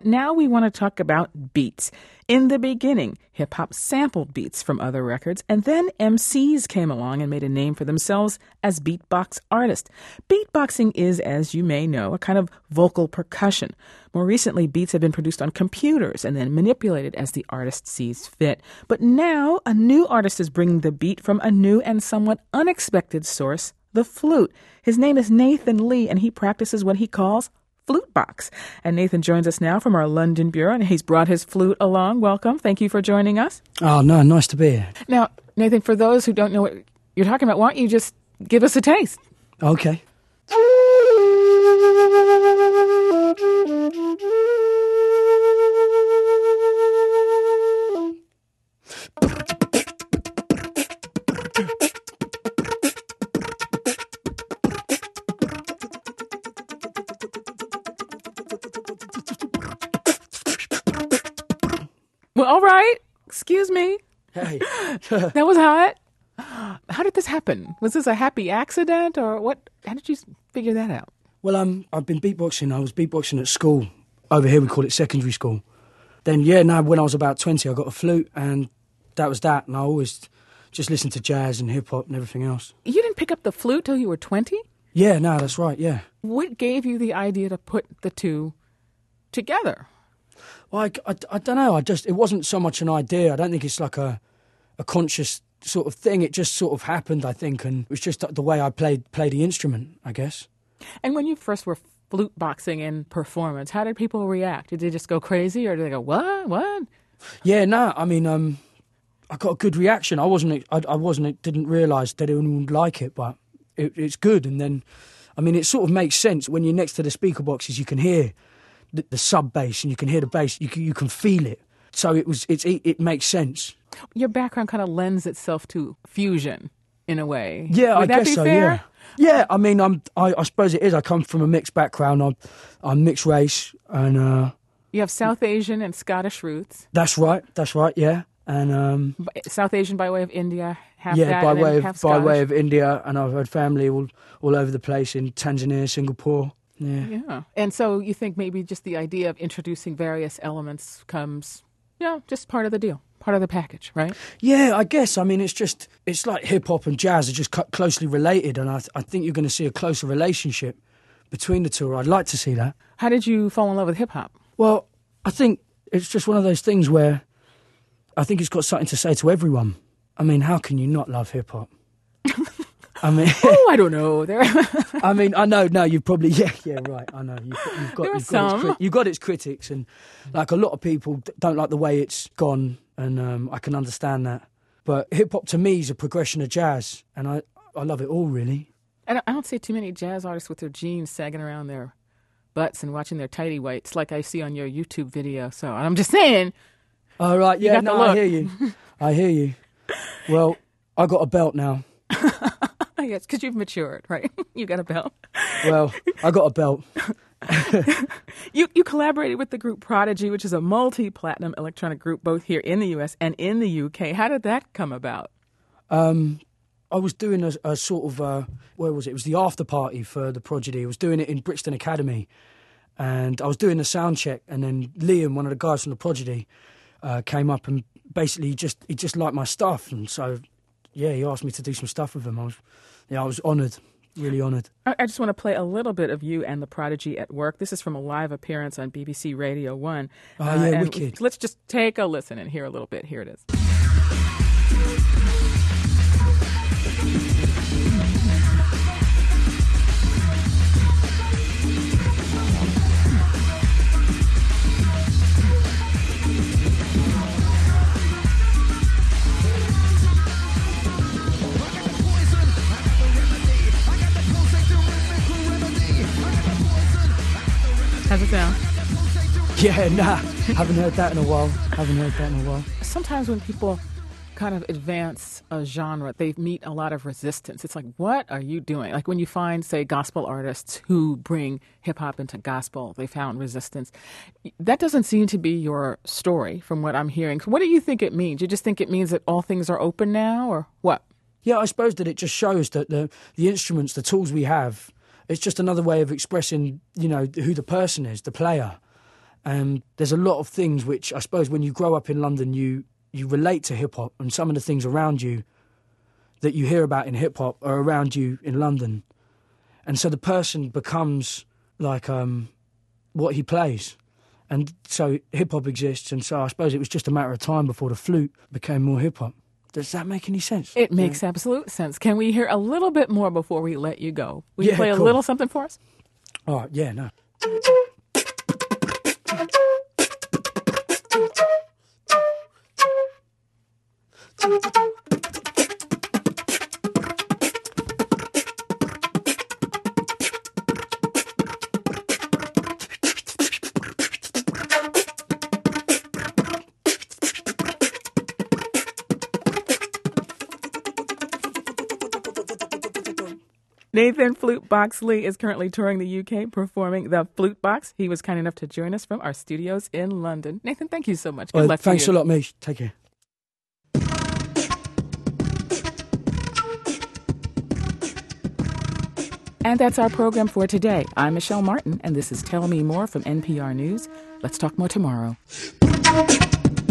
now we want to talk about beats. In the beginning, hip-hop sampled beats from other records, and then MCs came along and made a name for themselves as beatbox artists. Beatboxing is, as you may know, a kind of vocal percussion. More recently, beats have been produced on computers and then manipulated as the artist sees fit. But now, a new artist is bringing the beat from a new and somewhat unexpected source, the flute. His name is Nathan Lee, and he practices what he calls flute box. And Nathan joins us now from our London bureau, and he's brought his flute along. Welcome. Thank you for joining us. Oh, no, nice to be here. Now, Nathan, for those who don't know what you're talking about, why don't you just give us a taste? Okay. Well, all right. Excuse me. Hey. That was hot. How did this happen? Was this a happy accident or what? How did you figure that out? Well, I've been beatboxing. I was beatboxing at school. Over here we call it secondary school. Then, when I was about 20, I got a flute, and that was that. And I always just listened to jazz and hip-hop and everything else. You didn't pick up the flute till you were 20? Yeah, no, that's right, yeah. What gave you the idea to put the two together? Well, I don't know. It wasn't so much an idea. I don't think it's like a conscious sort of thing. It just sort of happened, I think, and it was just the way I played the instrument, I guess. And when you first were flute boxing in performance, how did people react? Did they just go crazy, or did they go, what? Yeah, no, I mean, I got a good reaction. I didn't realise that anyone would like it, but it's good. And then, I mean, it sort of makes sense when you're next to the speaker boxes. You can hear the sub bass, and you can hear the bass. You can feel it. So it makes sense. Your background kind of lends itself to fusion in a way. Yeah, Would I guess that be so. fair? Yeah. I mean, I suppose it is. I come from a mixed background. I'm mixed race, and you have South Asian and Scottish roots. That's right. Yeah, and South Asian by way of India, half by way of India, and I've had family all over the place in Tanzania, Singapore. Yeah. And so you think maybe just the idea of introducing various elements comes, just part of the deal, part of the package, right? Yeah, I guess. I mean, it's like hip-hop and jazz are just closely related, and I think you're going to see a closer relationship between the two, or I'd like to see that. How did you fall in love with hip-hop? Well, I think it's just one of those things where I think it's got something to say to everyone. I mean, how can you not love hip-hop? I mean, I don't know. I mean, I know. No, you probably right. I know you've got its critics, and like a lot of people don't like the way it's gone, and I can understand that. But hip hop to me is a progression of jazz, and I love it all really. And I don't see too many jazz artists with their jeans sagging around their butts and watching their tighty whities like I see on your YouTube video. So I'm just saying. Oh right, yeah, no, I hear you. Well, I got a belt now. Yes, because you've matured, right? You got a belt. Well, I got a belt. You collaborated with the group Prodigy, which is a multi-platinum electronic group both here in the U.S. and in the U.K. How did that come about? I was doing a sort of, where was it? It was the after party for the Prodigy. I was doing it in Brixton Academy, and I was doing the sound check, and then Liam, one of the guys from the Prodigy, came up and basically he just liked my stuff, and so he asked me to do some stuff with him. I was honoured, really honoured. I just want to play a little bit of you and the Prodigy at work. This is from a live appearance on BBC Radio 1. Wicked. Let's just take a listen and hear a little bit. Here it is. How's it sound? Yeah, nah, haven't heard that in a while. Sometimes when people kind of advance a genre, they meet a lot of resistance. It's like, what are you doing? Like when you find, say, gospel artists who bring hip-hop into gospel, they found resistance. That doesn't seem to be your story from what I'm hearing. What do you think it means? You just think it means that all things are open now, or what? Yeah, I suppose that it just shows that the instruments, the tools we have, it's just another way of expressing, who the person is, the player. And there's a lot of things which I suppose when you grow up in London, you relate to hip-hop, and some of the things around you that you hear about in hip-hop are around you in London. And so the person becomes like what he plays. And so hip-hop exists, and so I suppose it was just a matter of time before the flute became more hip-hop. Does that make any sense? It makes absolute sense. Can we hear a little bit more before we let you go? Will you play a cool. little something for us? All right, yeah, no. Nathan Flute Box Lee is currently touring the UK performing the Flute Box. He was kind enough to join us from our studios in London. Nathan, thank you so much. Good luck to you. Thanks a lot, Mish. Take care. And that's our program for today. I'm Michelle Martin, and this is Tell Me More from NPR News. Let's talk more tomorrow.